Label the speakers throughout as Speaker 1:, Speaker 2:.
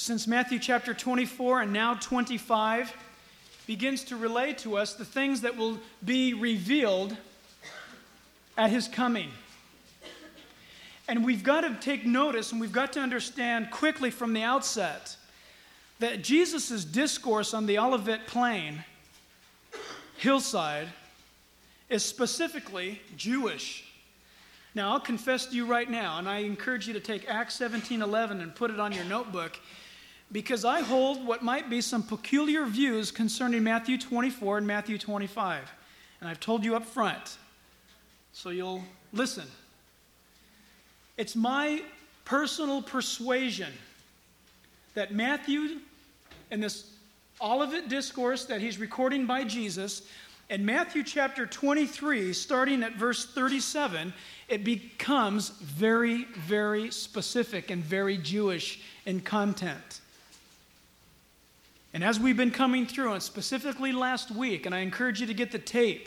Speaker 1: since Matthew chapter 24 and now 25 begins to relay to us the things that will be revealed at his coming. And we've got to take notice and we've got to understand quickly from the outset that Jesus' discourse on the Olivet Plain, hillside, is specifically Jewish. Now, I'll confess to you right now, and I encourage you to take Acts 17:11 and put it on your notebook, because I hold what might be some peculiar views concerning Matthew 24 and Matthew 25. And I've told you up front, so you'll listen. It's my personal persuasion that Matthew, in this Olivet discourse that he's recording by Jesus, in Matthew chapter 23, starting at verse 37, it becomes very, very specific and very Jewish in content. And as we've been coming through, and specifically last week, and I encourage you to get the tape,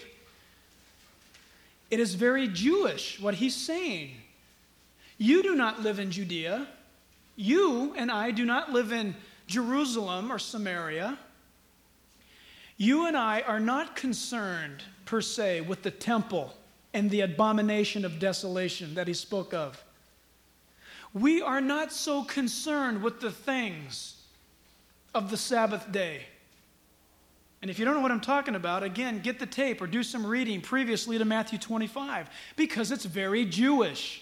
Speaker 1: it is very Jewish what he's saying. You do not live in Judea. You and I do not live in Jerusalem or Samaria. You and I are not concerned, per se, with the temple and the abomination of desolation that he spoke of. We are not so concerned with the things of the Sabbath day. And if you don't know what I'm talking about, again, get the tape or do some reading previously to Matthew 25, because it's very Jewish.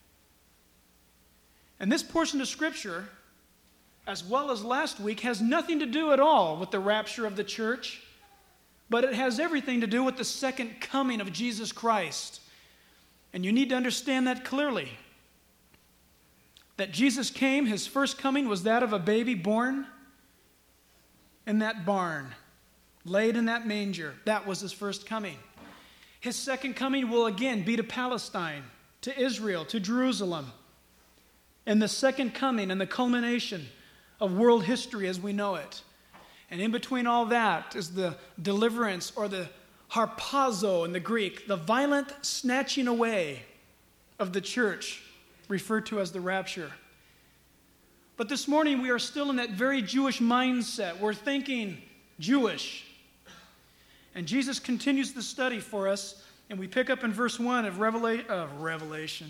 Speaker 1: And this portion of Scripture, as well as last week, has nothing to do at all with the rapture of the church, but it has everything to do with the second coming of Jesus Christ. And you need to understand that clearly. That Jesus came, his first coming was that of a baby born in that barn, laid in that manger. That was his first coming. His second coming will again be to Palestine, to Israel, to Jerusalem. And the second coming and the culmination of world history as we know it. And in between all that is the deliverance, or the harpazo in the Greek, the violent snatching away of the church, referred to as the rapture. But this morning we are still in that very Jewish mindset. We're thinking Jewish. And Jesus continues the study for us, and we pick up in verse 1 of Revelation.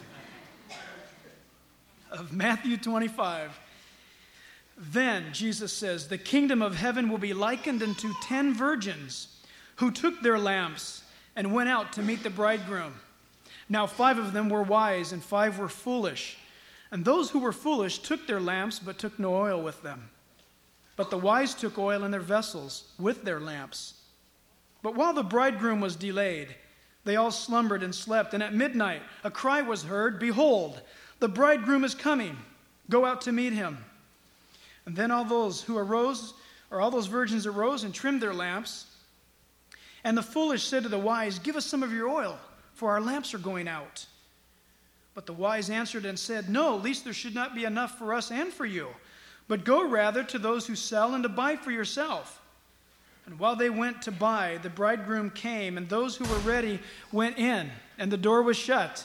Speaker 1: Of Matthew 25. Then, Jesus says, the kingdom of heaven will be likened unto 10 virgins who took their lamps and went out to meet the bridegroom. Now 5 of them were wise and 5 were foolish. And those who were foolish took their lamps but took no oil with them. But the wise took oil in their vessels with their lamps. But while the bridegroom was delayed, they all slumbered and slept. And at midnight a cry was heard, behold, the bridegroom is coming. Go out to meet him. And then all those virgins arose and trimmed their lamps. And the foolish said to the wise, give us some of your oil, for our lamps are going out. But the wise answered and said, no, lest there should not be enough for us and for you. But go rather to those who sell and to buy for yourself. And while they went to buy, the bridegroom came, and those who were ready went in, and the door was shut.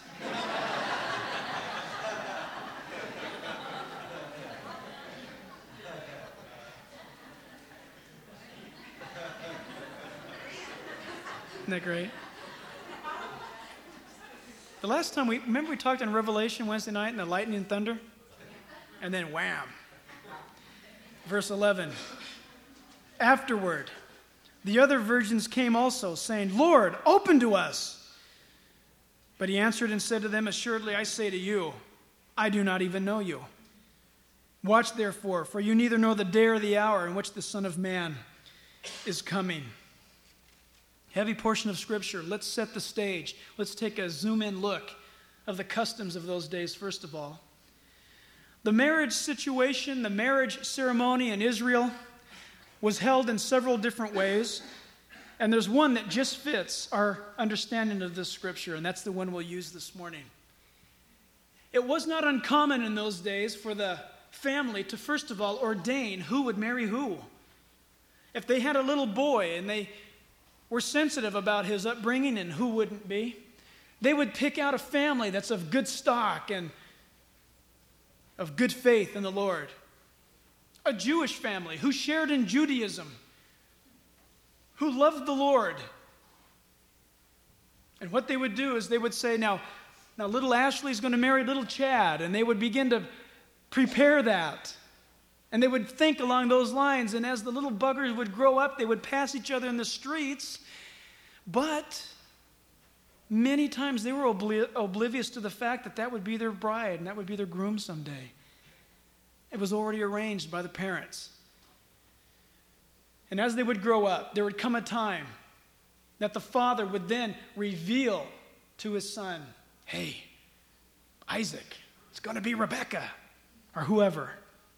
Speaker 1: Isn't that great? The last time we talked on Revelation Wednesday night and the lightning and thunder? And then wham. Verse 11. Afterward, the other virgins came also, saying, Lord, open to us. But he answered and said to them, assuredly I say to you, I do not even know you. Watch therefore, for you neither know the day or the hour in which the Son of Man is coming. Heavy portion of Scripture. Let's set the stage. Let's take a zoom-in look of the customs of those days, first of all. The marriage situation, the marriage ceremony in Israel was held in several different ways, and there's one that just fits our understanding of this Scripture, and that's the one we'll use this morning. It was not uncommon in those days for the family to, first of all, ordain who would marry who. If they had a little boy and they were sensitive about his upbringing, and who wouldn't be, they would pick out a family that's of good stock and of good faith in the Lord. a Jewish family who shared in Judaism, who loved the Lord. And what they would do is they would say, now little Ashley's going to marry little Chad, and they would begin to prepare that. And they would think along those lines, and as the little buggers would grow up, they would pass each other in the streets. But many times they were oblivious to the fact that that would be their bride and that would be their groom someday. It was already arranged by the parents. And as they would grow up, there would come a time that the father would then reveal to his son, hey, Isaac, it's going to be Rebecca, or whoever.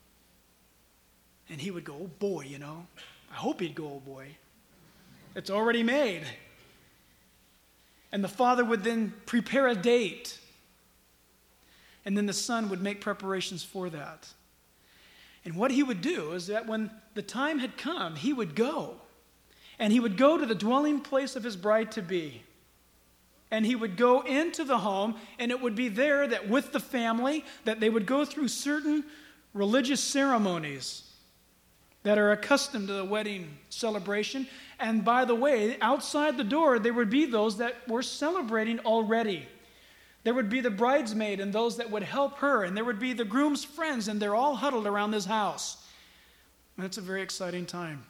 Speaker 1: And he would go, oh boy, I hope he'd go, oh boy. It's already made. And the father would then prepare a date. And then the son would make preparations for that. And what he would do is that when the time had come, he would go. And he would go to the dwelling place of his bride-to-be. And he would go into the home, and it would be there that with the family, that they would go through certain religious ceremonies that are accustomed to the wedding celebration. And by the way, outside the door, there would be those that were celebrating already. There would be the bridesmaid and those that would help her, and there would be the groom's friends, and they're all huddled around this house. And it's a very exciting time.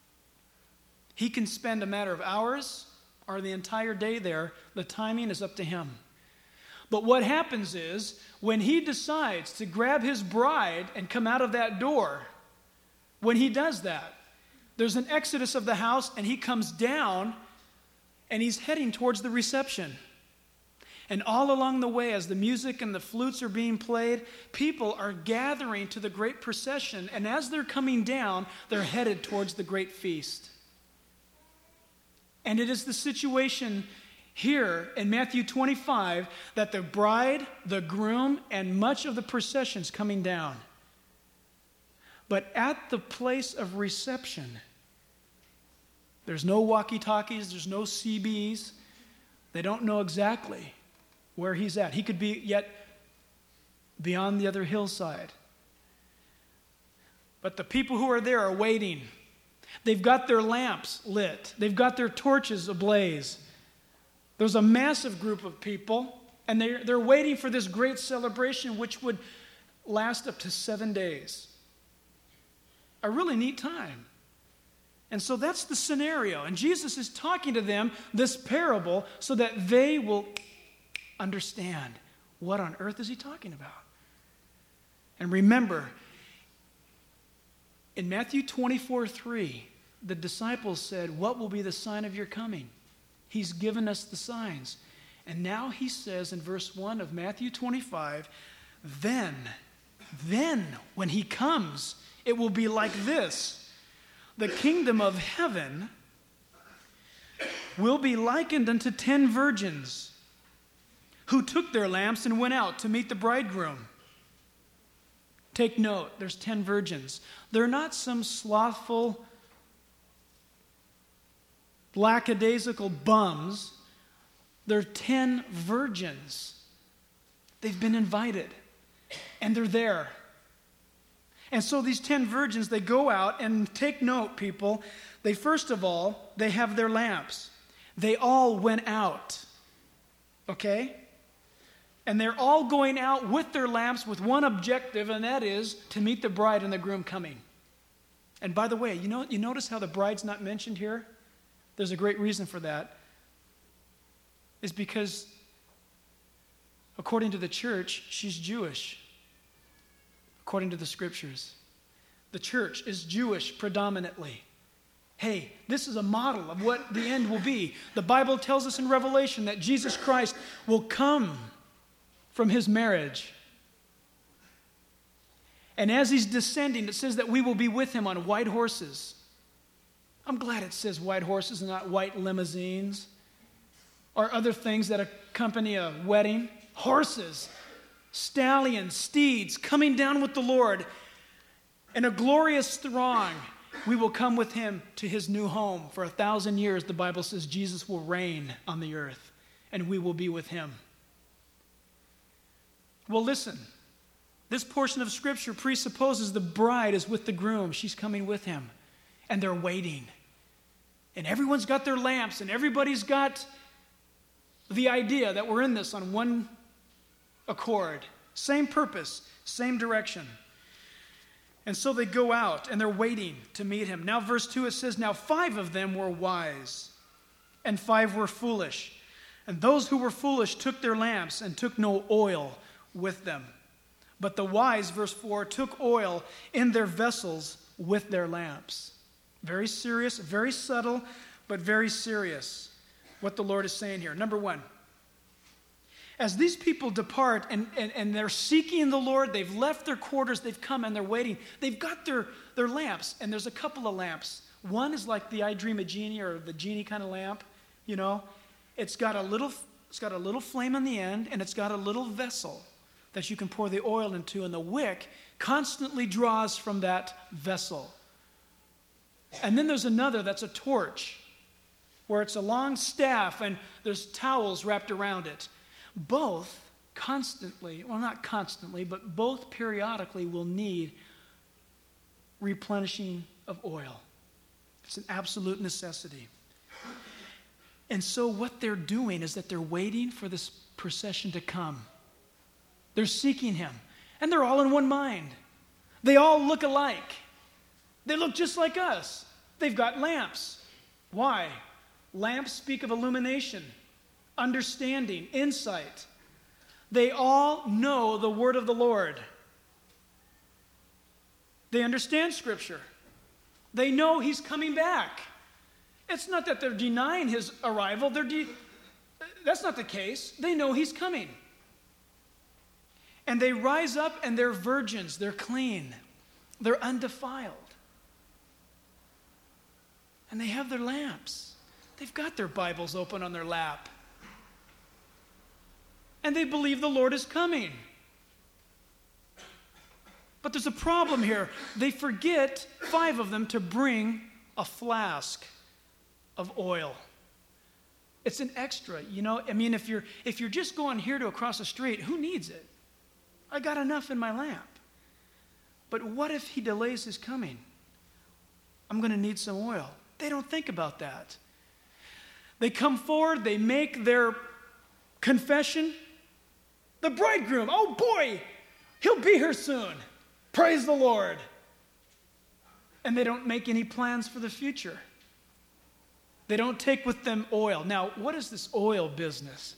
Speaker 1: He can spend a matter of hours or the entire day there. The timing is up to him. But what happens is, when he decides to grab his bride and come out of that door, when he does that, there's an exodus of the house, and he comes down, and he's heading towards the reception. And all along the way, as the music and the flutes are being played, people are gathering to the great procession, and as they're coming down, they're headed towards the great feast. And it is the situation here in Matthew 25 that the bride, the groom, and much of the procession's coming down. But at the place of reception, there's no walkie-talkies, there's no CBs. They don't know exactly where he's at. He could be yet beyond the other hillside. But the people who are there are waiting. They've got their lamps lit. They've got their torches ablaze. There's a massive group of people, and they're waiting for this great celebration, which would last up to 7 days. A really neat time. And so that's the scenario. And Jesus is talking to them this parable so that they will understand what on earth is he talking about. And remember, in Matthew 24:3, the disciples said, what will be the sign of your coming? He's given us the signs. And now he says in verse 1 of Matthew 25, then when he comes, it will be like this. The kingdom of heaven will be likened unto 10 virgins who took their lamps and went out to meet the bridegroom. Take note, there's 10 virgins. They're not some slothful, lackadaisical bums. They're 10 virgins. They've been invited, and they're there. And so these 10 virgins, they go out, and take note, people, they first of all, they have their lamps. They all went out, okay? And they're all going out with their lamps with one objective, and that is to meet the bride and the groom coming. And by the way, you notice how the bride's not mentioned here? There's a great reason for that. It's because, according to the church, she's Jewish. According to the scriptures, the church is Jewish predominantly. Hey, this is a model of what the end will be. The Bible tells us in Revelation that Jesus Christ will come from his marriage. And as he's descending, it says that we will be with him on white horses. I'm glad it says white horses and not white limousines or other things that accompany a wedding. Horses, stallions, steeds coming down with the Lord in a glorious throng. We will come with him to his new home. For 1,000 years, the Bible says Jesus will reign on the earth, and we will be with him. Well, listen, This portion of Scripture presupposes the bride is with the groom. She's coming with him. And they're waiting. And everyone's got their lamps, and everybody's got the idea that we're in this on one accord. Same purpose, same direction. And so they go out, and they're waiting to meet him. Now, verse 2, it says, "Now 5 of them were wise, and 5 were foolish. And those who were foolish took their lamps and took no oil with them. But the wise," verse 4, "took oil in their vessels with their lamps." Very serious, very subtle, but very serious what the Lord is saying here. Number 1, as these people depart and they're seeking the Lord, they've left their quarters, they've come and they're waiting. They've got their lamps, and there's a couple of lamps. One is like the I Dream of Jeannie, or the Genie kind of lamp, you know. It's got a little flame on the end, and it's got a little vessel that you can pour the oil into, and the wick constantly draws from that vessel. And then there's another that's a torch, where it's a long staff and there's towels wrapped around it. Both constantly, well, not constantly, but both periodically will need replenishing of oil. It's an absolute necessity. And so what they're doing is that they're waiting for this procession to come. They're seeking him. And they're all in one mind. They all look alike. They look just like us. They've got lamps. Why? Lamps speak of illumination, understanding, insight. They all know the word of the Lord. They understand Scripture. They know he's coming back. It's not that they're denying his arrival. That's not the case. They know he's coming. And they rise up and they're virgins. They're clean. They're undefiled. And they have their lamps. They've got their Bibles open on their lap. And they believe the Lord is coming. But there's a problem here. They forget, 5 of them, to bring a flask of oil. It's an extra, you know. I mean, if you're just going here to across the street, who needs it? I got enough in my lamp. But what if he delays his coming? I'm going to need some oil. They don't think about that. They come forward, they make their confession. The bridegroom, oh boy, he'll be here soon. Praise the Lord. And they don't make any plans for the future. They don't take with them oil. Now, what is this oil business?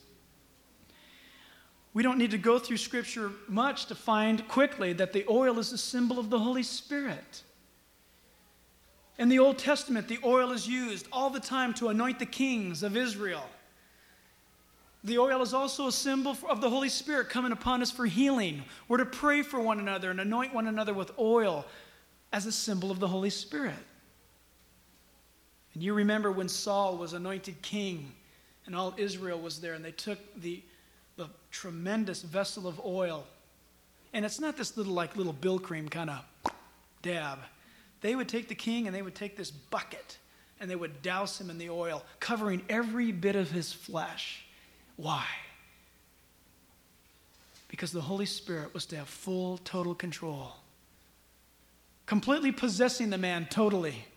Speaker 1: We don't need to go through Scripture much to find quickly that the oil is a symbol of the Holy Spirit. In the Old Testament, the oil is used all the time to anoint the kings of Israel. The oil is also a symbol of the Holy Spirit coming upon us for healing. We're to pray for one another and anoint one another with oil as a symbol of the Holy Spirit. And you remember when Saul was anointed king and all Israel was there, and they took the tremendous vessel of oil. And it's not this little Bill cream kind of dab. They would take the king and they would take this bucket and they would douse him in the oil, covering every bit of his flesh. Why? Because the Holy Spirit was to have full, total control. Completely possessing the man totally.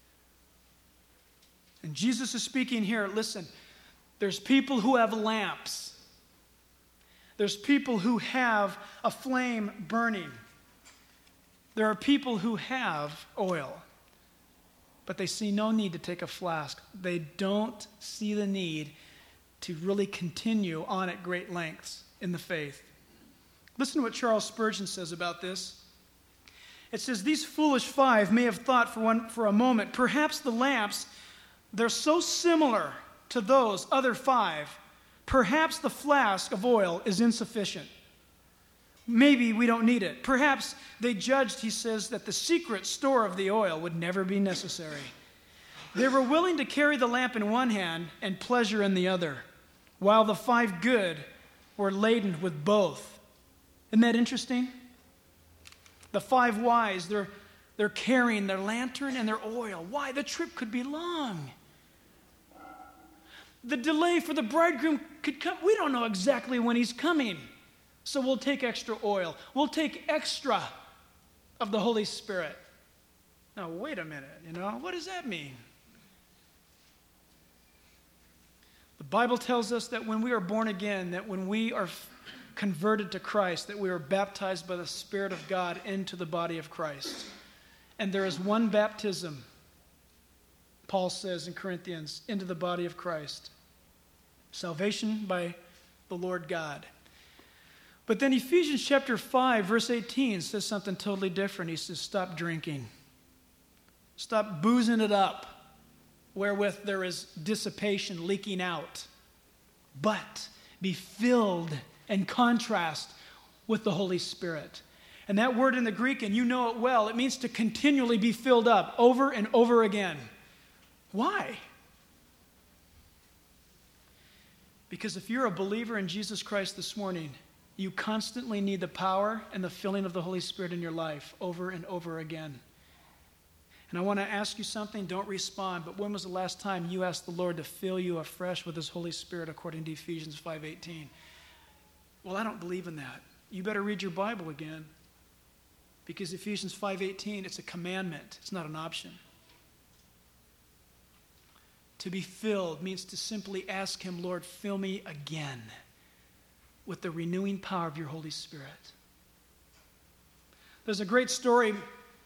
Speaker 1: And Jesus is speaking here, listen, there's people who have lamps. There's people who have a flame burning. There are people who have oil, but they see no need to take a flask. They don't see the need to really continue on at great lengths in the faith. Listen to what Charles Spurgeon says about this. It says, "These foolish 5 may have thought for a moment, perhaps the lamps, they're so similar to those other 5, perhaps the flask of oil is insufficient. Maybe we don't need it." Perhaps they judged, he says, that the secret store of the oil would never be necessary. They were willing to carry the lamp in one hand and pleasure in the other, while the 5 good were laden with both. Isn't that interesting? The 5 wise, they're carrying their lantern and their oil. Why? The trip could be long. The delay for the bridegroom could come. We don't know exactly when he's coming. So we'll take extra oil. We'll take extra of the Holy Spirit. Now, wait a minute, what does that mean? The Bible tells us that when we are born again, that when we are converted to Christ, that we are baptized by the Spirit of God into the body of Christ. And there is one baptism, Paul says in Corinthians, into the body of Christ. Salvation by the Lord God. But then Ephesians chapter 5, verse 18 says something totally different. He says, stop drinking. Stop boozing it up, wherewith there is dissipation leaking out. But be filled in contrast with the Holy Spirit. And that word in the Greek, and you know it well, it means to continually be filled up over and over again. Why? Because if you're a believer in Jesus Christ this morning, you constantly need the power and the filling of the Holy Spirit in your life over and over again. And I want to ask you something. Don't respond, but when was the last time you asked the Lord to fill you afresh with His Holy Spirit according to Ephesians 5:18? Well, I don't believe in that. You better read your Bible again, because Ephesians 5:18, it's a commandment. It's not an option. To be filled means to simply ask Him, Lord, fill me again with the renewing power of your Holy Spirit. There's a great story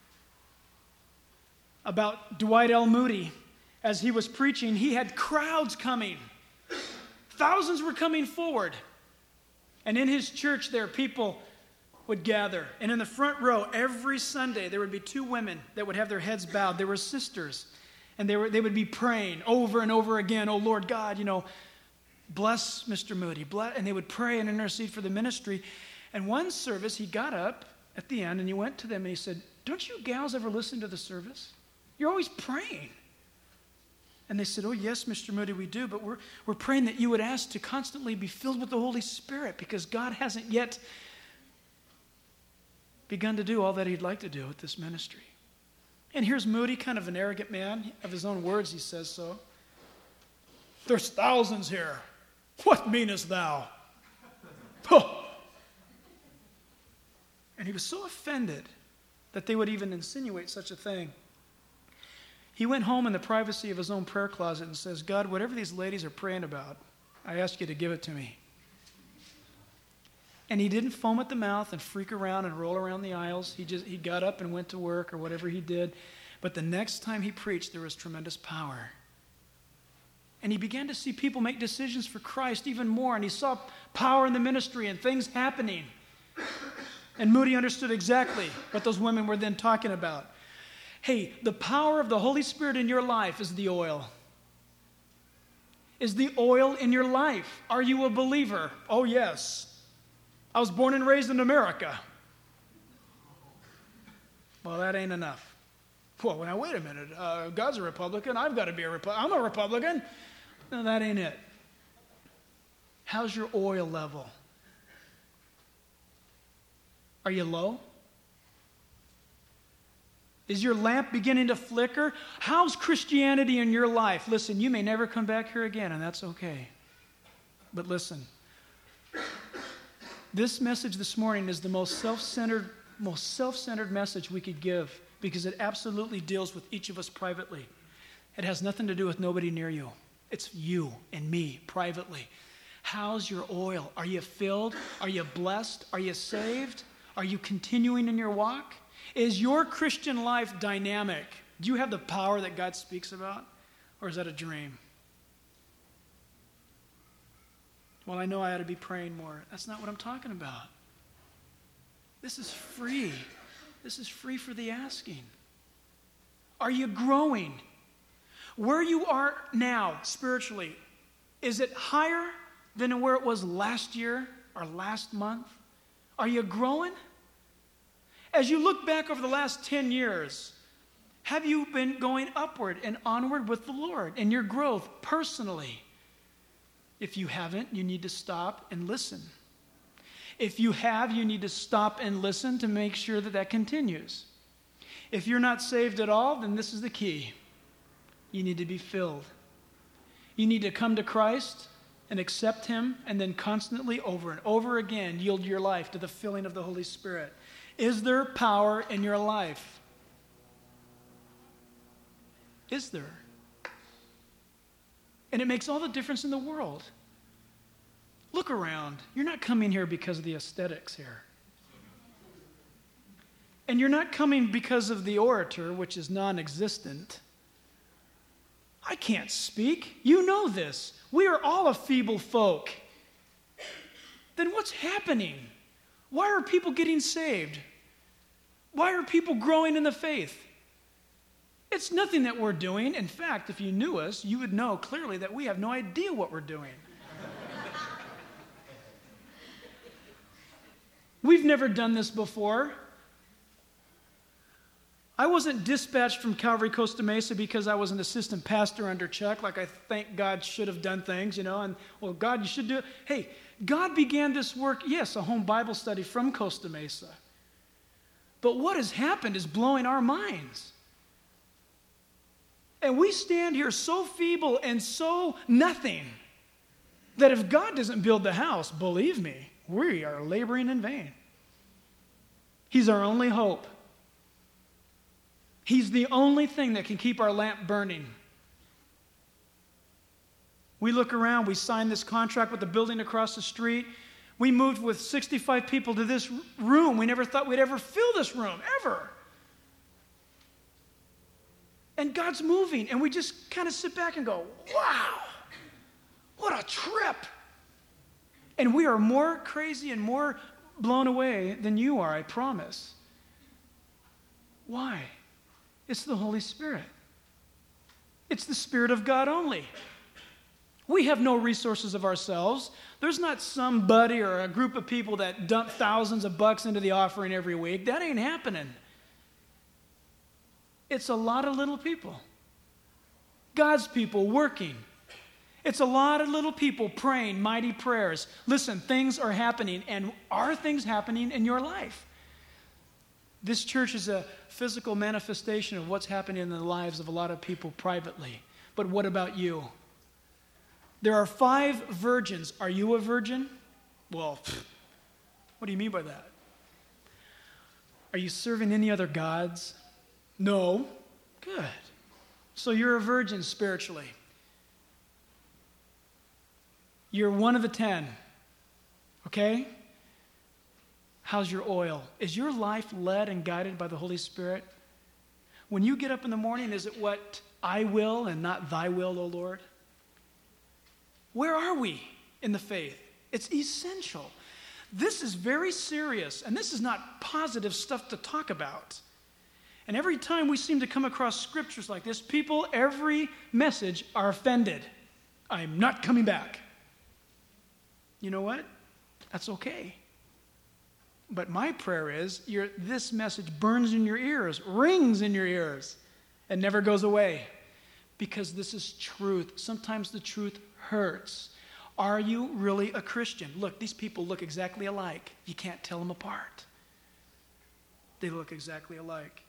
Speaker 1: about Dwight L. Moody. As he was preaching, he had crowds coming. Thousands were coming forward. And in his church there, people would gather. And in the front row, every Sunday, there would be two women that would have their heads bowed. They were sisters. And they would be praying over and over again, oh, Lord God, bless Mr. Moody. And they would pray and intercede for the ministry. And one service, he got up at the end and he went to them and he said, don't you gals ever listen to the service? You're always praying. And they said, oh, yes, Mr. Moody, we do, but we're praying that you would ask to constantly be filled with the Holy Spirit because God hasn't yet begun to do all that He'd like to do with this ministry. And here's Moody, kind of an arrogant man. Of his own words, he says so. There's thousands here. What meanest thou? Oh. And he was so offended that they would even insinuate such a thing. He went home in the privacy of his own prayer closet and says, God, whatever these ladies are praying about, I ask you to give it to me. And he didn't foam at the mouth and freak around and roll around the aisles. He got up and went to work or whatever he did. But the next time he preached, there was tremendous power. And he began to see people make decisions for Christ even more. And he saw power in the ministry and things happening. And Moody understood exactly what those women were then talking about. Hey, the power of the Holy Spirit in your life is the oil. Is the oil in your life? Are you a believer? Oh, yes. I was born and raised in America. Well, that ain't enough. Well, now, wait a minute. God's a Republican. I've got to be a Republican. I'm a Republican. No, that ain't it. How's your oil level? Are you low? Is your lamp beginning to flicker? How's Christianity in your life? Listen, you may never come back here again, and that's okay. But listen, this message this morning is the most self-centered message we could give because it absolutely deals with each of us privately. It has nothing to do with nobody near you. It's you and me privately. How's your oil? Are you filled? Are you blessed? Are you saved? Are you continuing in your walk? Is your Christian life dynamic? Do you have the power that God speaks about? Or is that a dream? Well, I know I ought to be praying more. That's not what I'm talking about. This is free. This is free for the asking. Are you growing? Where you are now, spiritually, is it higher than where it was last year or last month? Are you growing? As you look back over the last 10 years, have you been going upward and onward with the Lord in your growth personally? If you haven't, you need to stop and listen. If you have, you need to stop and listen to make sure that that continues. If you're not saved at all, then this is the key. You need to be filled. You need to come to Christ and accept him, and then constantly over and over again yield your life to the filling of the Holy Spirit? Is there power in your life? Is there? And it makes all the difference in the world. Look around. You're not coming here because of the aesthetics here. And you're not coming because of the orator, which is non-existent. I can't speak. You know this. We are all a feeble folk. Then what's happening? Why are people getting saved? Why are people growing in the faith? It's nothing that we're doing. In fact, if you knew us, you would know clearly that we have no idea what we're doing. We've never done this before. I wasn't dispatched from Calvary Costa Mesa because I was an assistant pastor under Chuck, like I think God should have done things, and, well, God, you should do it. Hey, God began this work, yes, a home Bible study from Costa Mesa. But what has happened is blowing our minds. And we stand here so feeble and so nothing that if God doesn't build the house, believe me, we are laboring in vain. He's our only hope. He's the only thing that can keep our lamp burning. We look around, we signed this contract with the building across the street. We moved with 65 people to this room. We never thought we'd ever fill this room, ever. And God's moving, and we just kind of sit back and go, wow, what a trip. And we are more crazy and more blown away than you are, I promise. Why? It's the Holy Spirit. It's the Spirit of God only. We have no resources of ourselves. There's not somebody or a group of people that dump thousands of bucks into the offering every week. That ain't happening. It's a lot of little people. God's people working. It's a lot of little people praying mighty prayers. Listen, things are happening, and are things happening in your life? This church is a physical manifestation of what's happening in the lives of a lot of people privately. But what about you? There are 5 virgins. Are you a virgin? Well, what do you mean by that? Are you serving any other gods? No. Good. So you're a virgin spiritually. You're one of the 10. Okay? How's your oil? Is your life led and guided by the Holy Spirit? When you get up in the morning, is it what I will and not thy will, O Lord? Where are we in the faith? It's essential. This is very serious, and this is not positive stuff to talk about. And every time we seem to come across scriptures like this, people, every message, are offended. I'm not coming back. You know what? That's okay. But my prayer is this message burns in your ears, rings in your ears, and never goes away. Because this is truth. Sometimes the truth hurts. Are you really a Christian? Look, these people look exactly alike. You can't tell them apart. They look exactly alike.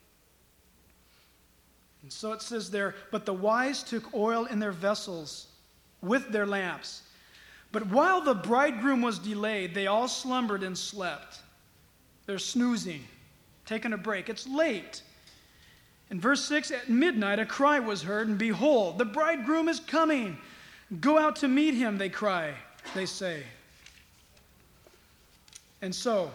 Speaker 1: And so it says there, but the wise took oil in their vessels with their lamps. But while the bridegroom was delayed, they all slumbered and slept. They're snoozing, taking a break. It's late. In verse 6, at midnight a cry was heard, and behold, the bridegroom is coming. Go out to meet him, they cry, they say. And so,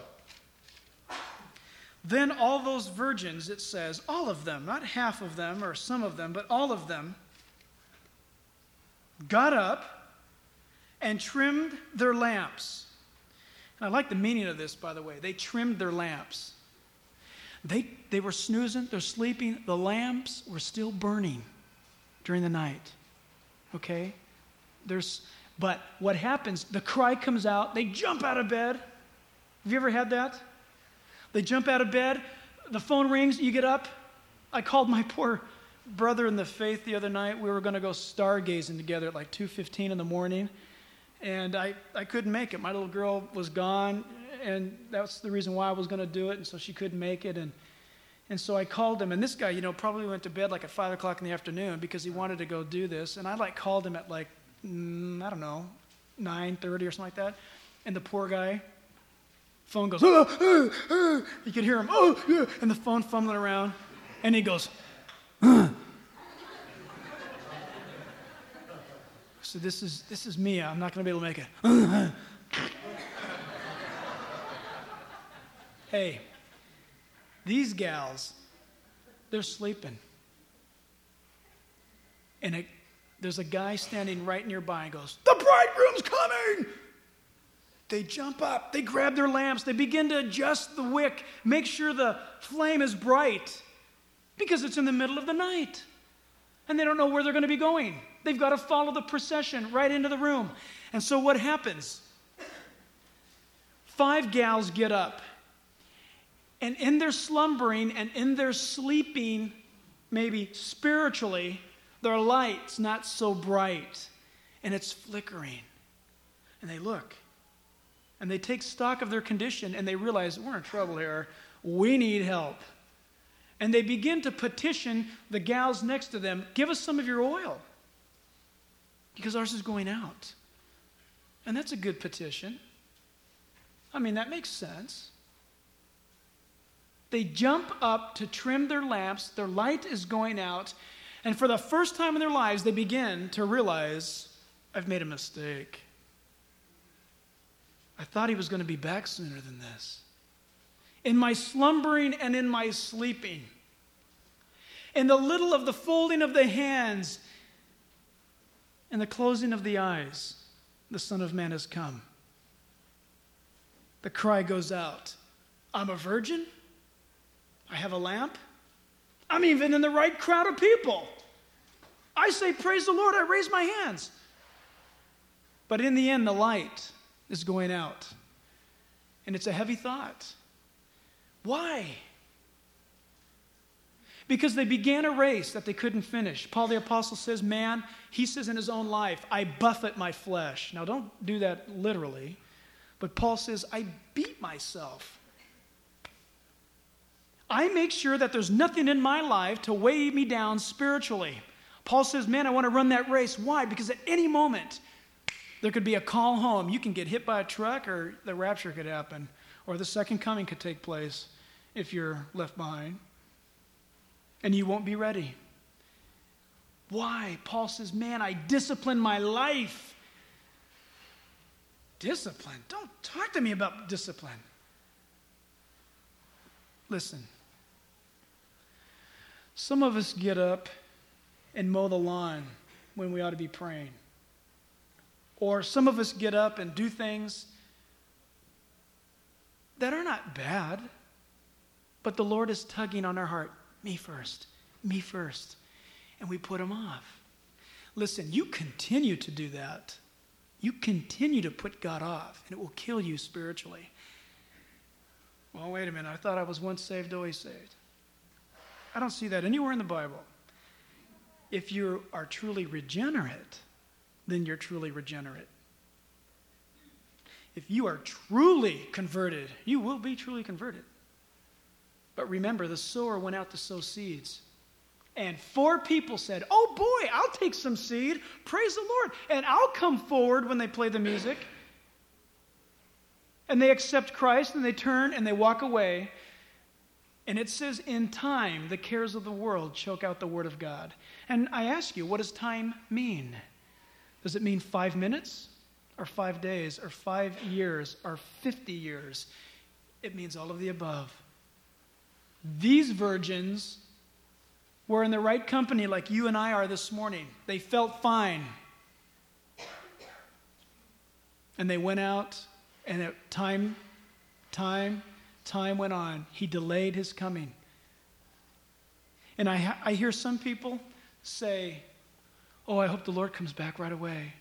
Speaker 1: then all those virgins, it says, all of them, not half of them or some of them, but all of them, got up and trimmed their lamps. And I like the meaning of this, by the way. They trimmed their lamps. They were snoozing, they're sleeping. The lamps were still burning during the night. Okay? But what happens, the cry comes out, they jump out of bed. Have you ever had that? They jump out of bed, the phone rings, you get up. I called my poor brother in the faith the other night. We were going to go stargazing together at like 2:15 in the morning. And I couldn't make it. My little girl was gone, and that's the reason why I was going to do it, and so she couldn't make it. And so I called him, and this guy, probably went to bed like at 5 o'clock in the afternoon because he wanted to go do this. And I called him at 9:30 or something like that. And the poor guy, phone goes, you could hear him, and the phone fumbling around. And he goes, So this is me. I'm not going to be able to make it. Hey, these gals, they're sleeping. And there's a guy standing right nearby and goes, "The bridegroom's coming!" They jump up. They grab their lamps. They begin to adjust the wick, make sure the flame is bright, because it's in the middle of the night. And they don't know where they're going to be going. They've got to follow the procession right into the room. And so what happens? 5 gals get up. And in their slumbering and in their sleeping, maybe spiritually, their light's not so bright. And it's flickering. And they look. And they take stock of their condition and they realize, we're in trouble here. We need help. And they begin to petition the gals next to them, "Give us some of your oil, because ours is going out." And that's a good petition. I mean, that makes sense. They jump up to trim their lamps. Their light is going out. And for the first time in their lives, they begin to realize, I've made a mistake. I thought he was going to be back sooner than this. In my slumbering and in my sleeping, in the little of the folding of the hands and the closing of the eyes, the Son of Man has come. The cry goes out, I'm a virgin. I have a lamp. I'm even in the right crowd of people. I say, praise the Lord, I raise my hands. But in the end, the light is going out. And it's a heavy thought. Why? Because they began a race that they couldn't finish. Paul the Apostle says, man, he says in his own life, I buffet my flesh. Now, don't do that literally. But Paul says, I beat myself. I make sure that there's nothing in my life to weigh me down spiritually. Paul says, man, I want to run that race. Why? Because at any moment, there could be a call home. You can get hit by a truck, or the rapture could happen, or the second coming could take place if you're left behind. And you won't be ready. Why? Paul says, man, I discipline my life. Discipline? Don't talk to me about discipline. Listen. Some of us get up and mow the lawn when we ought to be praying. Or some of us get up and do things that are not bad, but the Lord is tugging on our heart. Me first. Me first. And we put them off. Listen, you continue to do that. You continue to put God off, and it will kill you spiritually. Well, wait a minute. I thought I was once saved, always saved. I don't see that anywhere in the Bible. If you are truly regenerate, then you're truly regenerate. If you are truly converted, you will be truly converted. But remember, the sower went out to sow seeds. And 4 people said, oh boy, I'll take some seed. Praise the Lord. And I'll come forward when they play the music. And they accept Christ and they turn and they walk away. And it says, in time, the cares of the world choke out the word of God. And I ask you, what does time mean? Does it mean 5 minutes? Or 5 days? Or 5 years? Or 50 years? It means all of the above. These virgins were in the right company like you and I are this morning. They felt fine. And they went out, and time went on. He delayed his coming. And I hear some people say, oh, I hope the Lord comes back right away.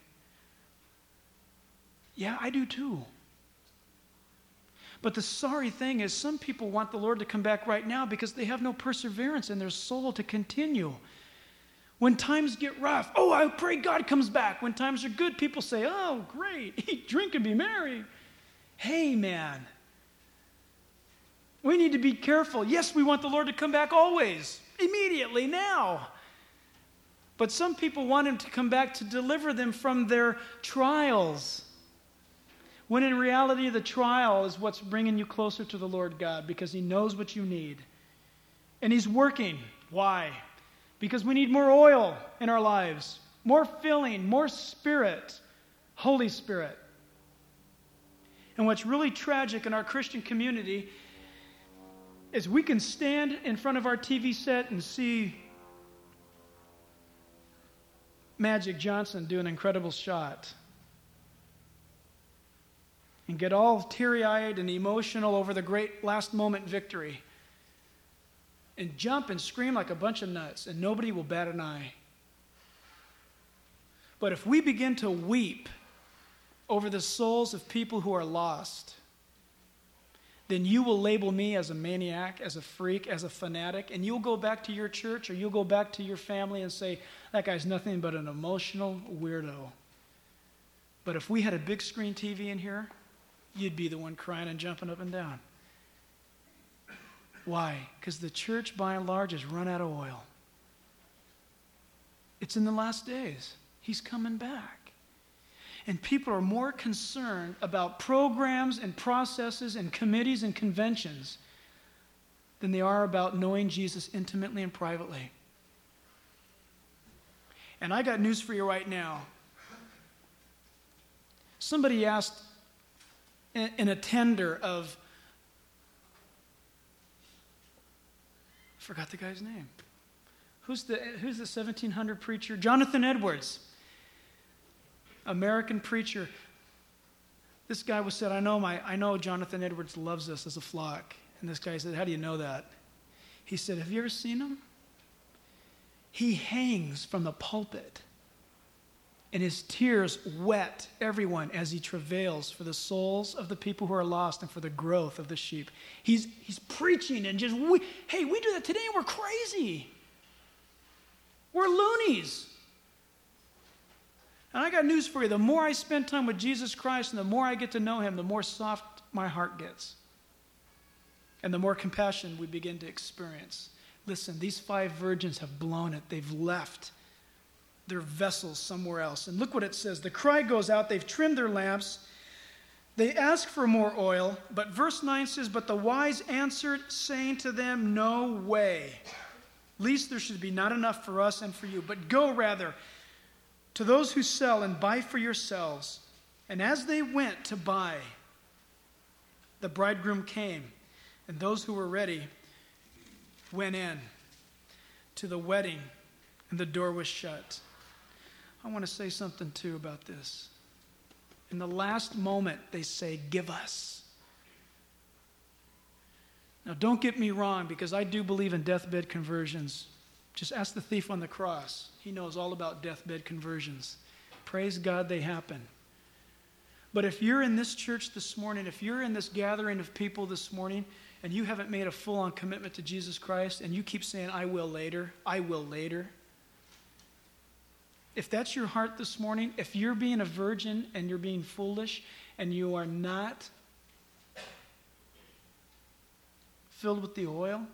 Speaker 1: Yeah, I do too. But the sorry thing is, some people want the Lord to come back right now because they have no perseverance in their soul to continue. When times get rough, oh, I pray God comes back. When times are good, people say, oh, great, eat, drink, and be merry. Hey, man, we need to be careful. Yes, we want the Lord to come back always, immediately, now. But some people want him to come back to deliver them from their trials. When in reality, the trial is what's bringing you closer to the Lord God, because he knows what you need. And he's working. Why? Because we need more oil in our lives, more filling, more Spirit, Holy Spirit. And what's really tragic in our Christian community is we can stand in front of our TV set and see Magic Johnson do an incredible shot and get all teary-eyed and emotional over the great last moment victory and jump and scream like a bunch of nuts, and nobody will bat an eye. But if we begin to weep over the souls of people who are lost, then you will label me as a maniac, as a freak, as a fanatic, and you'll go back to your church or you'll go back to your family and say, that guy's nothing but an emotional weirdo. But if we had a big screen TV in here, you'd be the one crying and jumping up and down. Why? Because the church, by and large, has run out of oil. It's in the last days. He's coming back. And people are more concerned about programs and processes and committees and conventions than they are about knowing Jesus intimately and privately. And I got news for you right now. Somebody asked an attender of, I forgot the guy's name. Who's the 1700 preacher? Jonathan Edwards. American preacher. This guy was said, I know Jonathan Edwards loves us as a flock. And this guy said, how do you know that? He said, have you ever seen him? He hangs from the pulpit, and his tears wet everyone as he travails for the souls of the people who are lost and for the growth of the sheep. He's preaching and just, we do that today and we're crazy. We're loonies. And I got news for you. The more I spend time with Jesus Christ and the more I get to know him, the more soft my heart gets. And the more compassion we begin to experience. Listen, these 5 virgins have blown it. They've left their vessels somewhere else. And look what it says. The cry goes out. They've trimmed their lamps. They ask for more oil. But verse 9 says, but the wise answered, saying to them, no way. Least there should be not enough for us and for you. But go rather to those who sell and buy for yourselves. And as they went to buy, the bridegroom came. And those who were ready went in to the wedding, and the door was shut. I want to say something too about this. In the last moment, they say, give us. Now, don't get me wrong, because I do believe in deathbed conversions. Just ask the thief on the cross. He knows all about deathbed conversions. Praise God they happen. But if you're in this church this morning, if you're in this gathering of people this morning, and you haven't made a full-on commitment to Jesus Christ, and you keep saying, I will later, if that's your heart this morning, if you're being a virgin and you're being foolish and you are not filled with the oil,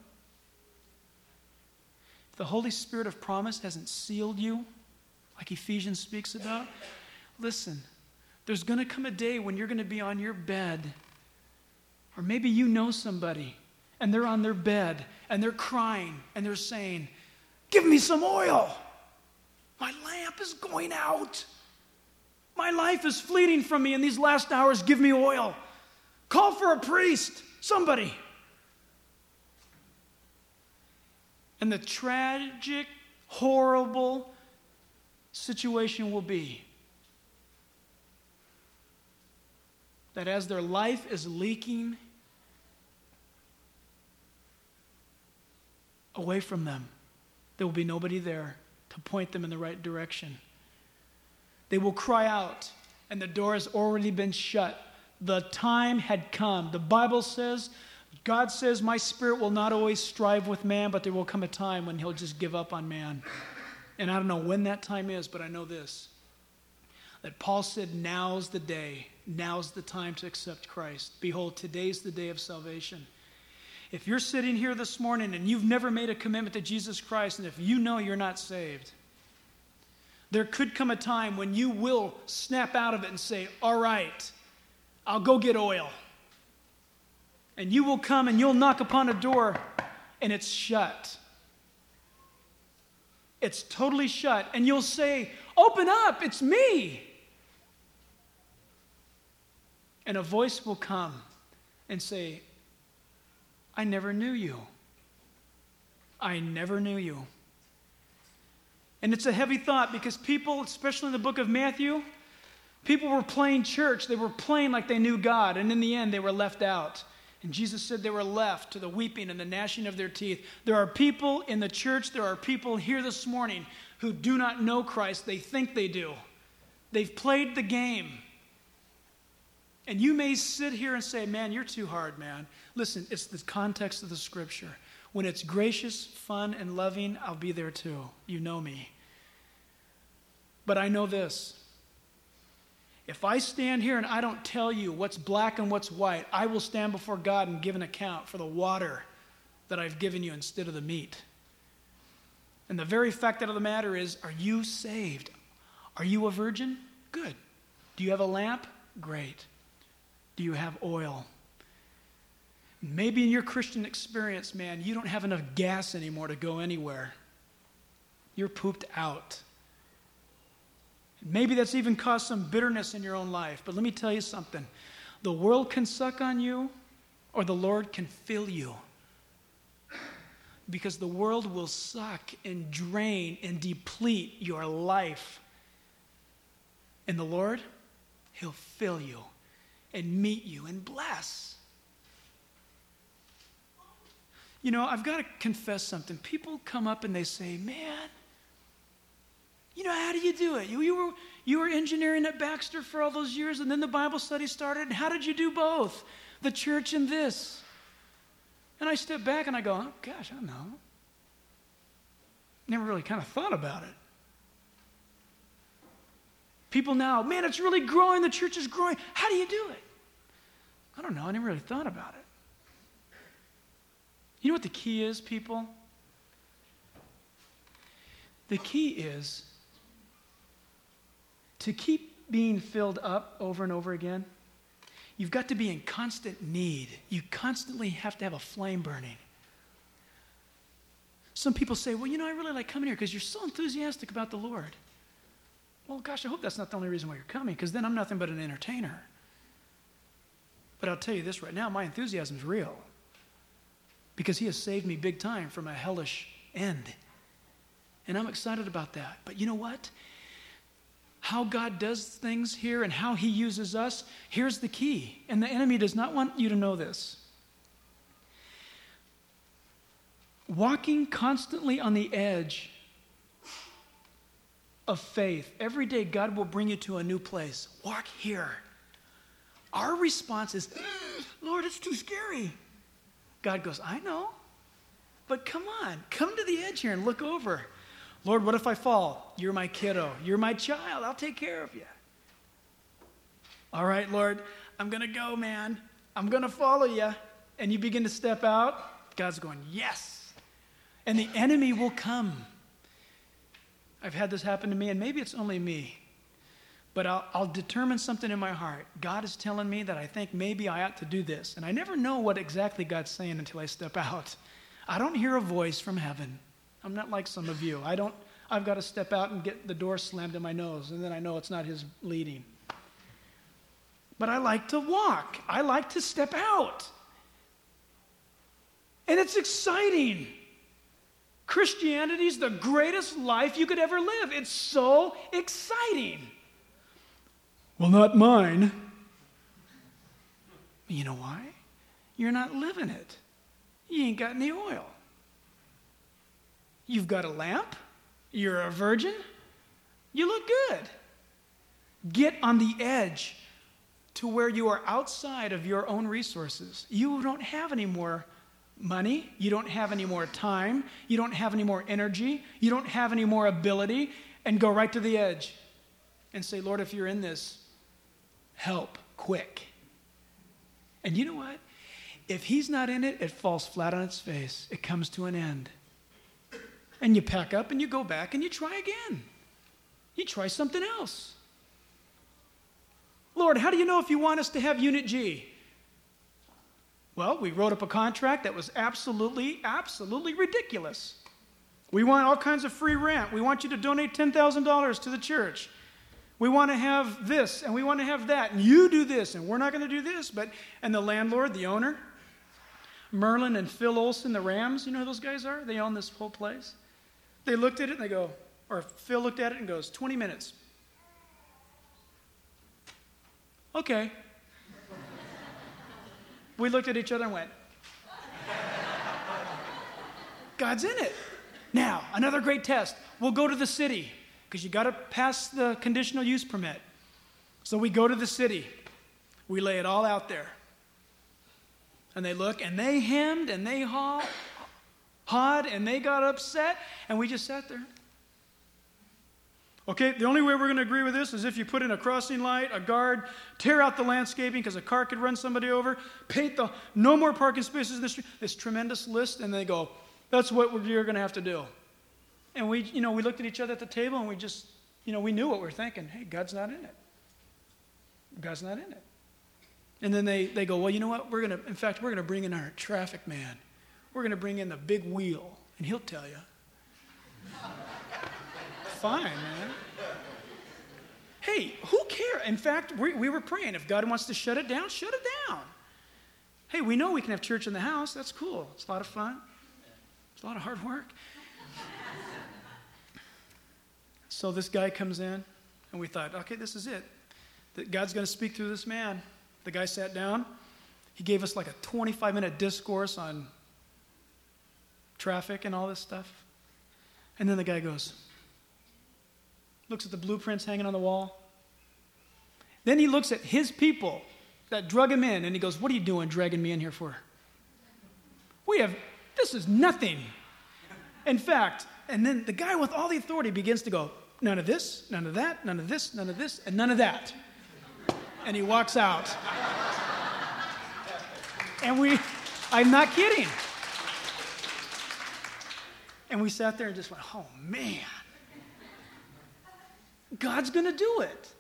Speaker 1: if the Holy Spirit of promise hasn't sealed you, like Ephesians speaks about, listen, there's going to come a day when you're going to be on your bed. Or maybe you know somebody, and they're on their bed, and they're crying, and they're saying, give me some oil. My lamp is going out. My life is fleeting from me in these last hours. Give me oil. Call for a priest, somebody. And the tragic, horrible situation will be that as their life is leaking away from them, there will be nobody there to point them in the right direction. They will cry out, and the door has already been shut. The time had come. The Bible says, God says, my spirit will not always strive with man, but there will come a time when he'll just give up on man. And I don't know when that time is, but I know this, that Paul said, now's the day. Now's the time to accept Christ. Behold, today's the day of salvation. If you're sitting here this morning and you've never made a commitment to Jesus Christ, and if you know you're not saved, There could come a time when you will snap out of it and say, all right, I'll go get oil. And you will come and you'll knock upon a door and it's shut. It's totally shut. And you'll say, open up, it's me. And a voice will come and say, I never knew you. I never knew you. And it's a heavy thought because people, especially in the book of Matthew, people were playing church. They were playing like they knew God. And in the end, they were left out. And Jesus said they were left to the weeping and the gnashing of their teeth. There are people in the church, there are people here this morning who do not know Christ. They think they do. They've played the game. And you may sit here and say, man, you're too hard, man. Listen, it's the context of the Scripture. When it's gracious, fun, and loving, I'll be there too. You know me. But I know this. If I stand here and I don't tell you what's black and what's white, I will stand before God and give an account for the water that I've given you instead of the meat. And the very fact of the matter is, are you saved? Are you a virgin? Good. Do you have a lamp? Great. Do you have oil? Maybe in your Christian experience, man, you don't have enough gas anymore to go anywhere. You're pooped out. Maybe that's even caused some bitterness in your own life. But let me tell you something. The world can suck on you, or the Lord can fill you. Because the world will suck and drain and deplete your life. And the Lord, He'll fill you and meet you and bless. You know, I've got to confess something. People come up and they say, man, you know, how do you do it? You were engineering at Baxter for all those years, and then the Bible study started. And how did you do both? The church and this. And I step back and I go, oh, gosh, I don't know. Never really kind of thought about it. People now, man, it's really growing. The church is growing. How do you do it? I don't know. I never really thought about it. You know what the key is, people? The key is to keep being filled up over and over again. You've got to be in constant need. You constantly have to have a flame burning. Some people say, well, you know, I really like coming here because you're so enthusiastic about the Lord. Well, gosh, I hope that's not the only reason why you're coming, because then I'm nothing but an entertainer. But I'll tell you this right now, my enthusiasm is real. Because He has saved me big time from a hellish end. And I'm excited about that. But you know what? How God does things here and how He uses us, here's the key. And the enemy does not want you to know this. Walking constantly on the edge of faith. Every day God will bring you to a new place. Walk here. Our response is, Lord, it's too scary. God goes, I know, but come on, come to the edge here and look over. Lord, what if I fall? You're my kiddo. You're my child. I'll take care of you. All right, Lord, I'm going to go, man. I'm going to follow you. And you begin to step out. God's going, yes. And the enemy will come. I've had this happen to me, and maybe it's only me. But I'll determine something in my heart. God is telling me that I think maybe I ought to do this. And I never know what exactly God's saying until I step out. I don't hear a voice from heaven. I'm not like some of you. I've got to step out and get the door slammed in my nose, and then I know it's not His leading. But I like to walk. I like to step out. And it's exciting. Christianity's the greatest life you could ever live. It's so exciting. Well, not mine. You know why? You're not living it. You ain't got any oil. You've got a lamp. You're a virgin. You look good. Get on the edge to where you are outside of your own resources. You don't have any more money. You don't have any more time. You don't have any more energy. You don't have any more ability. And go right to the edge and say, Lord, if you're in this, help quick. And you know what? If He's not in it, it falls flat on its face. It comes to an end. And you pack up and you go back and you try again. You try something else. Lord, how do you know if you want us to have Unit G? Well, we wrote up a contract that was absolutely ridiculous. We want all kinds of free rent. We want you to donate $10,000 to the church. We want to have this, and we want to have that, and you do this, and we're not going to do this. And the landlord, the owner, Merlin and Phil Olson, the Rams, you know who those guys are? They own this whole place. They looked at it, and they go, or Phil looked at it and goes, 20 minutes. Okay. We looked at each other and went, God's in it. Now, another great test. We'll go to the city, because you got to pass the conditional use permit. So we go to the city. We lay it all out there. And they look, and they hemmed, and they hawed, and they got upset, and we just sat there. Okay, the only way we're going to agree with this is if you put in a crossing light, a guard, tear out the landscaping because a car could run somebody over, paint no more parking spaces in the street, this tremendous list, and they go, that's what you're going to have to do. And we looked at each other at the table, and we just, we knew what we were thinking. Hey, God's not in it. God's not in it. And then they go, well, you know what? We're going to bring in our traffic man. We're going to bring in the big wheel, and he'll tell you. Fine, man. Hey, who cares? In fact, we were praying. If God wants to shut it down, shut it down. Hey, we know we can have church in the house. That's cool. It's a lot of fun. It's a lot of hard work. So this guy comes in, and we thought, okay, this is it. That God's going to speak through this man. The guy sat down. He gave us like a 25-minute discourse on traffic and all this stuff. And then the guy goes, looks at the blueprints hanging on the wall. Then he looks at his people that drug him in, and he goes, what are you doing dragging me in here for? This is nothing. In fact, and then the guy with all the authority begins to go, none of this, none of that, none of this, none of this, and none of that. And he walks out. And I'm not kidding. And we sat there and just went, oh man. God's going to do it.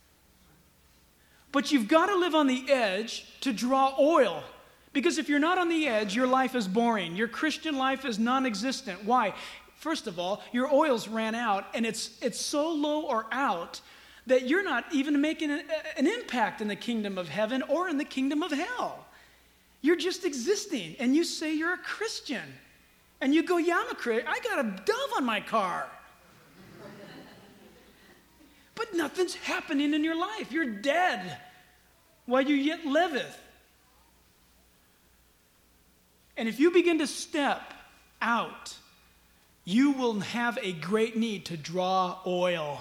Speaker 1: But you've got to live on the edge to draw oil. Because if you're not on the edge, your life is boring. Your Christian life is non-existent. Why? First of all, your oil's ran out, and it's so low or out that you're not even making an impact in the kingdom of heaven or in the kingdom of hell. You're just existing, and you say you're a Christian. And you go, yeah, I'm a Christian. I got a dove on my car. But nothing's happening in your life. You're dead while you yet liveth. And if you begin to step out, you will have a great need to draw oil.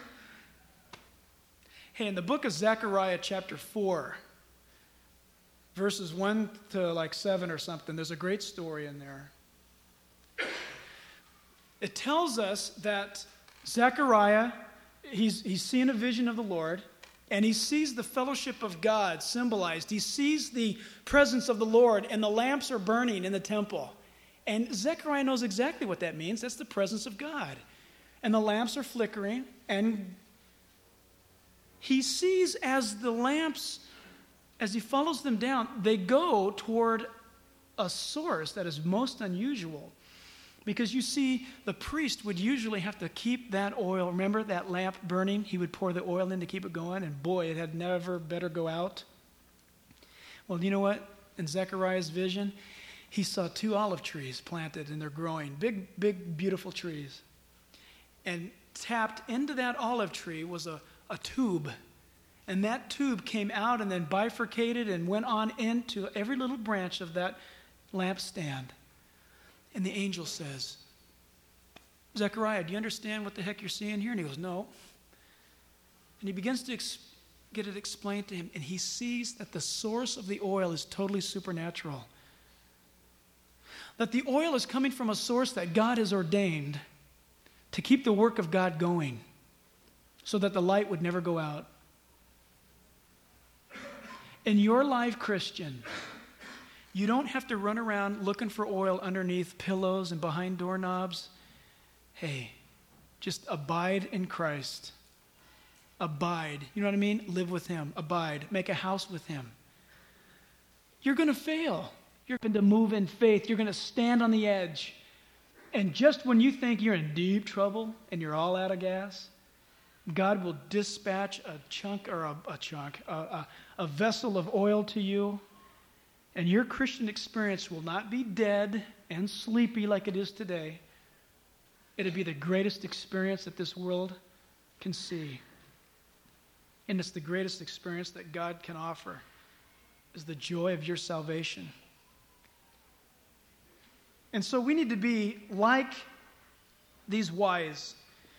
Speaker 1: Hey, in the book of Zechariah chapter 4, verses 1 to 7 or something, there's a great story in there. It tells us that Zechariah, he's seen a vision of the Lord, and he sees the fellowship of God symbolized. He sees the presence of the Lord, and the lamps are burning in the temple. And Zechariah knows exactly what that means. That's the presence of God. And the lamps are flickering, and he sees as the lamps, as he follows them down, they go toward a source that is most unusual. Because you see, the priest would usually have to keep that oil. Remember that lamp burning? He would pour the oil in to keep it going, and boy, it had never better go out. Well, you know what? In Zechariah's vision, he saw 2 olive trees planted, and they're growing. Big, big, beautiful trees. And tapped into that olive tree was a tube. And that tube came out and then bifurcated and went on into every little branch of that lampstand. And the angel says, Zechariah, do you understand what the heck you're seeing here? And he goes, no. And he begins to get it explained to him, and he sees that the source of the oil is totally supernatural. That the oil is coming from a source that God has ordained to keep the work of God going so that the light would never go out. In your life, Christian, you don't have to run around looking for oil underneath pillows and behind doorknobs. Hey, Just abide in Christ. Abide. You know what I mean? Live with him. Abide. Make a house with him. You're going to fail. You're going to move in faith. You're going to stand on the edge. And just when you think you're in deep trouble and you're all out of gas, God will dispatch a vessel of oil to you, and your Christian experience will not be dead and sleepy like it is today. It'll be the greatest experience that this world can see. And it's the greatest experience that God can offer, is the joy of your salvation. And so we need to be like these wise.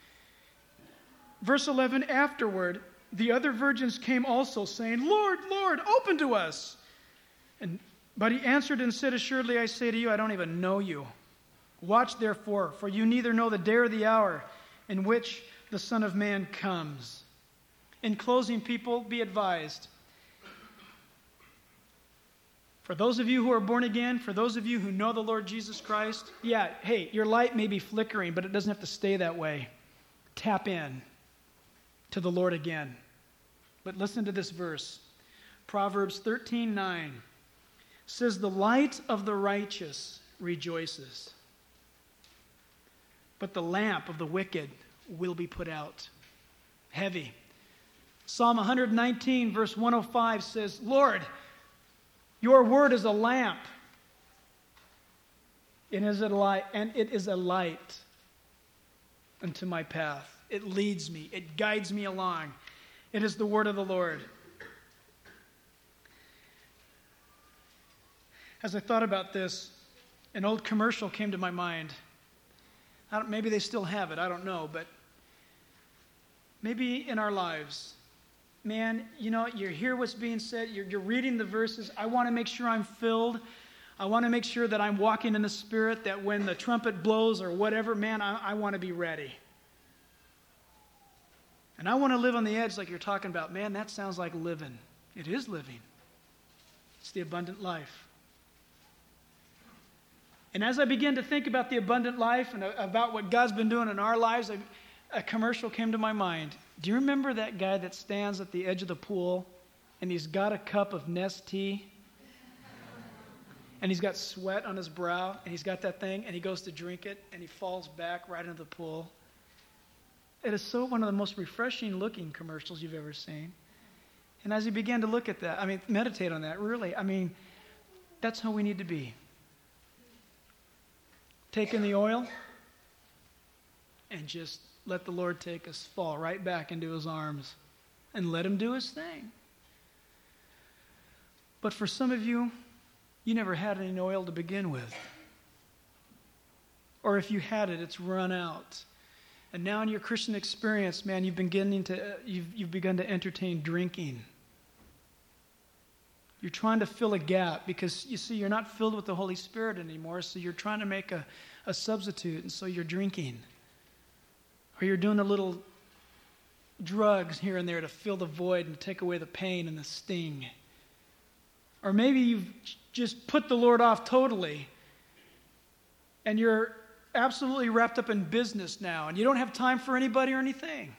Speaker 1: Verse 11, afterward, the other virgins came also, saying, Lord, Lord, open to us. But he answered and said, assuredly I say to you, I don't even know you. Watch therefore, for you neither know the day or the hour in which the Son of Man comes. In closing, people, be advised. For those of you who are born again, for those of you who know the Lord Jesus Christ, hey, your light may be flickering, but it doesn't have to stay that way. Tap in to the Lord again. But listen to this verse. Proverbs 13:9 says, the light of the righteous rejoices, but the lamp of the wicked will be put out. Heavy. Psalm 119, verse 105 says, Lord, your word is a lamp, and it is a light unto my path. It leads me. It guides me along. It is the word of the Lord. As I thought about this, an old commercial came to my mind. Maybe they still have it. I don't know. But maybe in our lives, man, you hear what's being said. You're reading the verses. I want to make sure I'm filled. I want to make sure that I'm walking in the Spirit, that when the trumpet blows or whatever, man, I want to be ready. And I want to live on the edge like you're talking about. Man, that sounds like living. It is living. It's the abundant life. And as I began to think about the abundant life and about what God's been doing in our lives, a commercial came to my mind. Do you remember that guy that stands at the edge of the pool and he's got a cup of Nestea and he's got sweat on his brow and he's got that thing and he goes to drink it and he falls back right into the pool? It is one of the most refreshing looking commercials you've ever seen. And as he began to look at that, meditate on that, really, that's how we need to be. Take in the oil and just let the Lord take us, fall right back into his arms and let him do his thing. But for some of you, you never had any oil to begin with. Or if you had it, it's run out. And now in your Christian experience, man, you've begun to entertain drinking. You're trying to fill a gap because, you see, you're not filled with the Holy Spirit anymore, so you're trying to make a substitute, and so you're drinking. Or you're doing a little drugs here and there to fill the void and take away the pain and the sting. Or maybe you've just put the Lord off totally, and you're absolutely wrapped up in business now, and you don't have time for anybody or anything.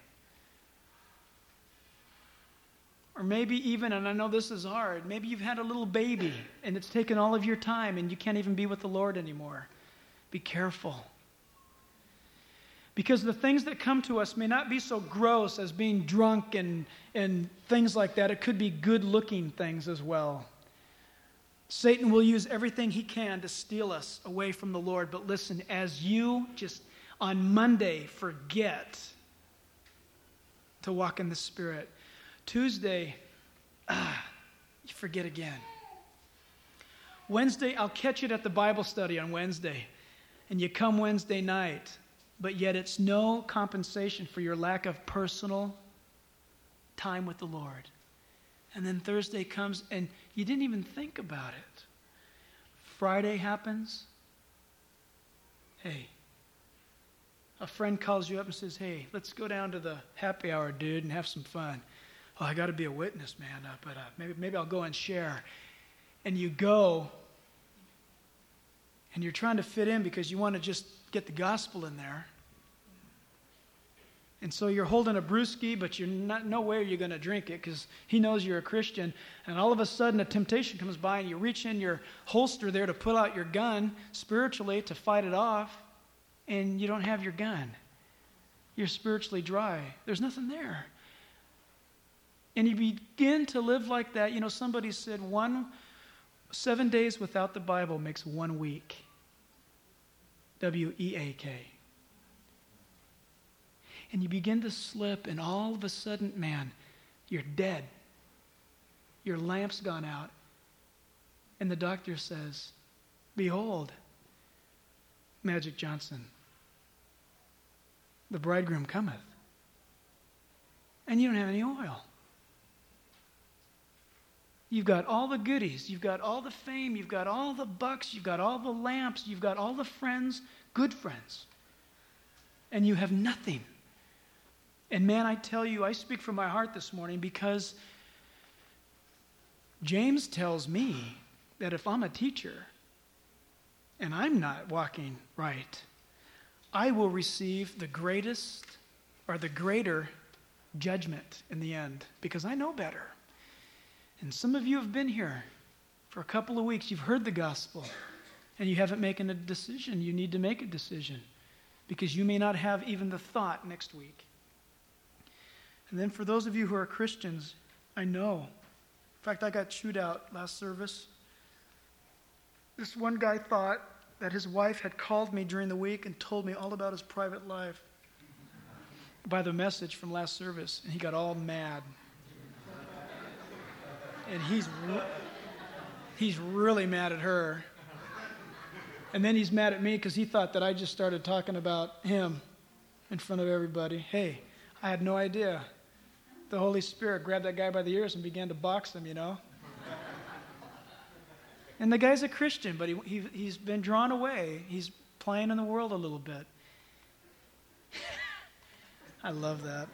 Speaker 1: Or maybe even, and I know this is hard, maybe you've had a little baby and it's taken all of your time and you can't even be with the Lord anymore. Be careful. Because the things that come to us may not be so gross as being drunk and things like that. It could be good-looking things as well. Satan will use everything he can to steal us away from the Lord. But listen, as you just on Monday forget to walk in the Spirit, Tuesday, you forget again. Wednesday, I'll catch it at the Bible study on Wednesday. And you come Wednesday night, but yet it's no compensation for your lack of personal time with the Lord. And then Thursday comes and you didn't even think about it. Friday happens. Hey, a friend calls you up and says, hey, let's go down to the happy hour, dude, and have some fun. Oh, I got to be a witness, man, but maybe I'll go and share. And you go, and you're trying to fit in because you want to just get the gospel in there. And so you're holding a brewski, but you're not, no way you're going to drink it because he knows you're a Christian. And all of a sudden a temptation comes by and you reach in your holster there to pull out your gun spiritually to fight it off, and you don't have your gun. You're spiritually dry. There's nothing there. And you begin to live like that. You know, somebody said 7 days without the Bible makes 1 week. W-E-A-K. And you begin to slip, and all of a sudden, man, you're dead. Your lamp's gone out. And the doctor says, behold, Magic Johnson, the bridegroom cometh. And you don't have any oil. You've got all the goodies. You've got all the fame. You've got all the bucks. You've got all the lamps. You've got all the friends, good friends. And you have nothing. And man, I tell you, I speak from my heart this morning because James tells me that if I'm a teacher and I'm not walking right, I will receive the greatest or the greater judgment in the end because I know better. And some of you have been here for a couple of weeks. You've heard the gospel and you haven't made a decision. You need to make a decision because you may not have even the thought next week. And then for those of you who are Christians, I know. In fact, I got chewed out last service. This one guy thought that his wife had called me during the week and told me all about his private life by the message from last service, and he got all mad. And he's really mad at her. And then he's mad at me because he thought that I just started talking about him in front of everybody. Hey, I had no idea. The Holy Spirit grabbed that guy by the ears and began to box him, you know. And the guy's a Christian, but he's been drawn away. He's playing in the world a little bit. I love that.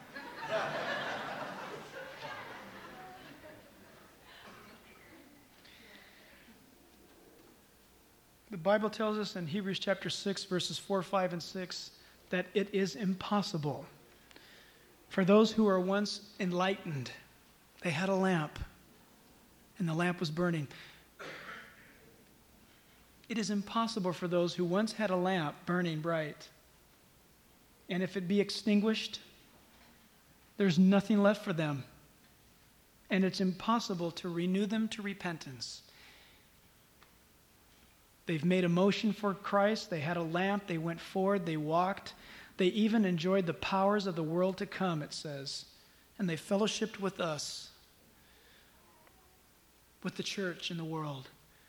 Speaker 1: The Bible tells us in Hebrews chapter 6, verses 4, 5, and 6, that it is impossible for those who were once enlightened. They had a lamp, and the lamp was burning. It is impossible for those who once had a lamp burning bright, and if it be extinguished, there's nothing left for them, and it's impossible to renew them to repentance. They've made a motion for Christ. They had a lamp. They went forward. They walked. They even enjoyed the powers of the world to come, it says. And they fellowshiped with us, with the church in the world.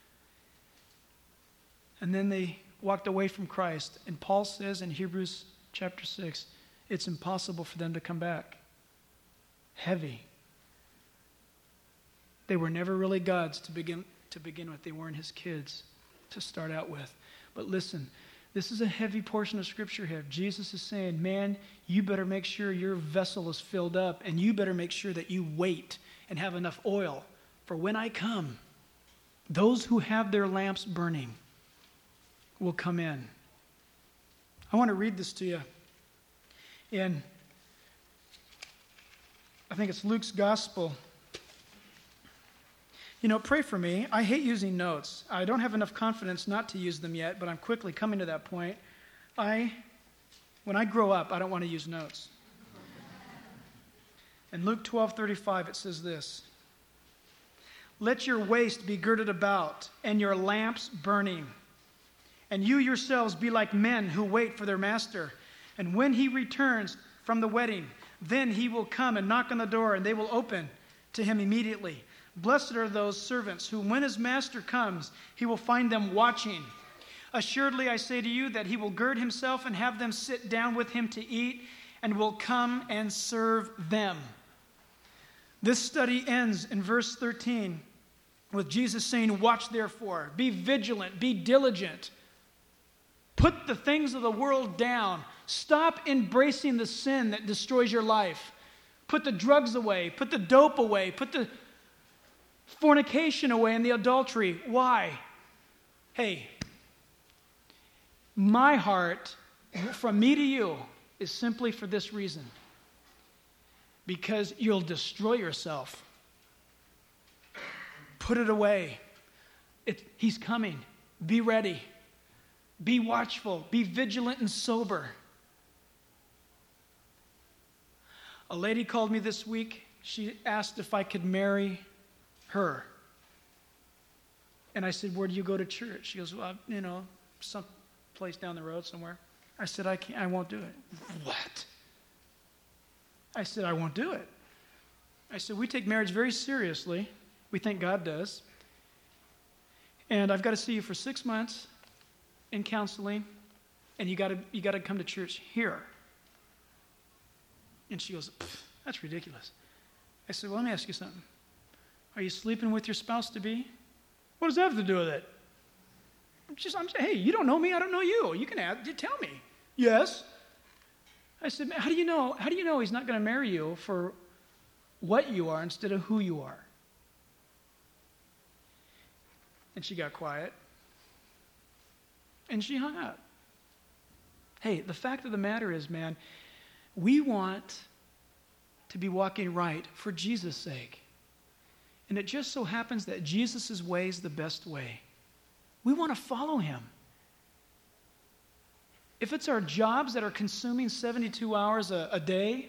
Speaker 1: And then they walked away from Christ. And Paul says in Hebrews chapter 6, it's impossible for them to come back. Heavy. They were never really God's to begin with. They weren't his kids to start out with. But listen, this is a heavy portion of Scripture here. Jesus is saying, man, you better make sure your vessel is filled up, and you better make sure that you wait and have enough oil for when I come. Those who have their lamps burning will come in. I want to read this to you in, I think it's Luke's Gospel. You know, pray for me. I hate using notes. I don't have enough confidence not to use them yet, but I'm quickly coming to that point. When I grow up, I don't want to use notes. In Luke 12:35, it says this: let your waist be girded about, and your lamps burning. And you yourselves be like men who wait for their master. And when he returns from the wedding, then he will come and knock on the door, and they will open to him immediately. Blessed are those servants who, when his master comes, he will find them watching. Assuredly, I say to you that he will gird himself and have them sit down with him to eat, and will come and serve them. This study ends in verse 13 with Jesus saying, watch therefore, be vigilant, be diligent. Put the things of the world down. Stop embracing the sin that destroys your life. Put the drugs away, put the dope away, put the fornication away and the adultery. Why? Hey, my heart, from me to you, is simply for this reason. because you'll destroy yourself. Put it away. He's coming. Be ready. Be watchful. Be vigilant and sober. A lady called me this week. She asked if I could marry her. And I said, where do you go to church? She goes, well, some place down the road somewhere. I said, I won't do it. What? I said, I won't do it. I said, we take marriage very seriously. We think God does. And I've got to see you for 6 months in counseling, and you got to come to church here. And she goes, that's ridiculous. I said, well, let me ask you something. Are you sleeping with your spouse-to-be? What does that have to do with it? I'm saying, hey, you don't know me, I don't know you. You can tell me. Yes. I said, how do you know he's not going to marry you for what you are instead of who you are? And she got quiet. And she hung up. Hey, the fact of the matter is, man, we want to be walking right for Jesus' sake. And it just so happens that Jesus' way is the best way. We want to follow him. If it's our jobs that are consuming 72 hours a day,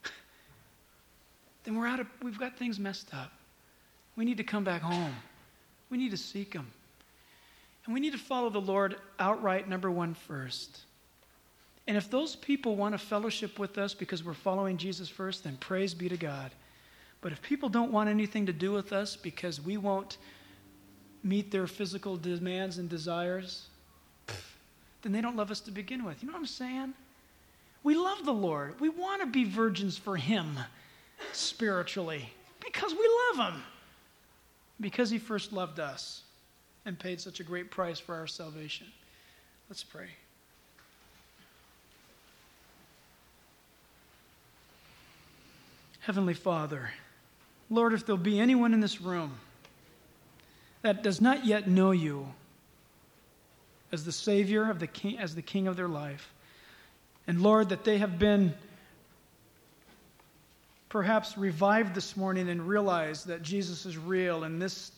Speaker 1: then we've got things messed up. We need to come back home. We need to seek him. And we need to follow the Lord outright, number one, first. And if those people want to fellowship with us because we're following Jesus first, then praise be to God. But if people don't want anything to do with us because we won't meet their physical demands and desires, then they don't love us to begin with. You know what I'm saying? We love the Lord. We want to be virgins for him spiritually because we love him. Because he first loved us and paid such a great price for our salvation. Let's pray. Heavenly Father, Lord, if there'll be anyone in this room that does not yet know you as the Savior of the King, as the King of their life, and Lord, that they have been perhaps revived this morning and realized that Jesus is real and this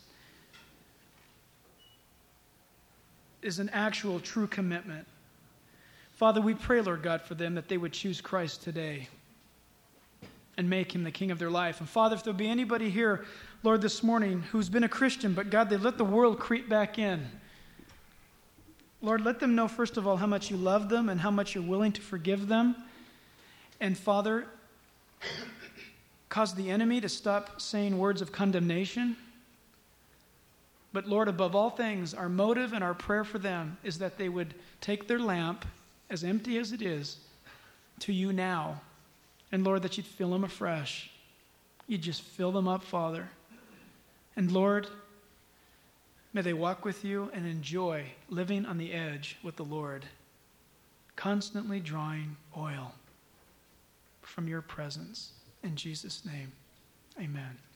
Speaker 1: is an actual true commitment. Father, we pray, Lord God, for them that they would choose Christ today and make him the King of their life. And Father, if there'll be anybody here, Lord, this morning who's been a Christian, but God, they let the world creep back in. Lord, let them know, first of all, how much you love them and how much you're willing to forgive them. And Father, cause the enemy to stop saying words of condemnation. But Lord, above all things, our motive and our prayer for them is that they would take their lamp, as empty as it is, to you now. And Lord, that you'd fill them afresh. You'd just fill them up, Father. And Lord, may they walk with you and enjoy living on the edge with the Lord, constantly drawing oil from your presence. In Jesus' name, amen.